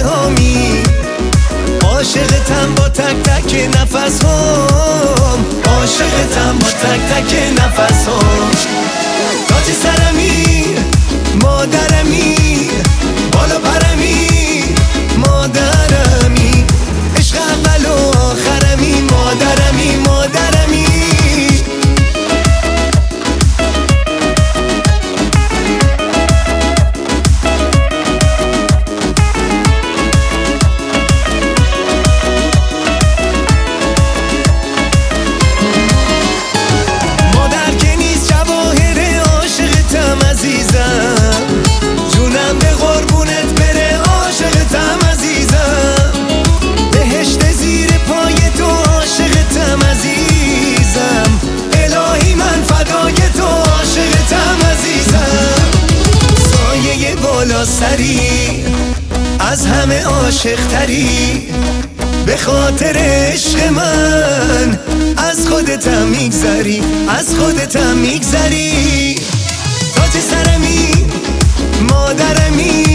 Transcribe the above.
هامی، عاشقتم با تک تک نفس هام، عاشقتم با تک تک نفس هام. تاج سرمی، مادرمی، بالا پرمی، مادرمی، عشق اول و آخرمی، مادرمی مادرمی. جونم به قربونت بره، عاشقتم عزیزم، بهشت زیر پای تو، عاشقتم عزیزم، الهی من فدای تو، عاشقتم عزیزم. سایه بالا سری، از همه عاشق تری، به خاطر عشق من از خودتم میگذری، از خودتم میگذری. تاج سرمی، مادرمی،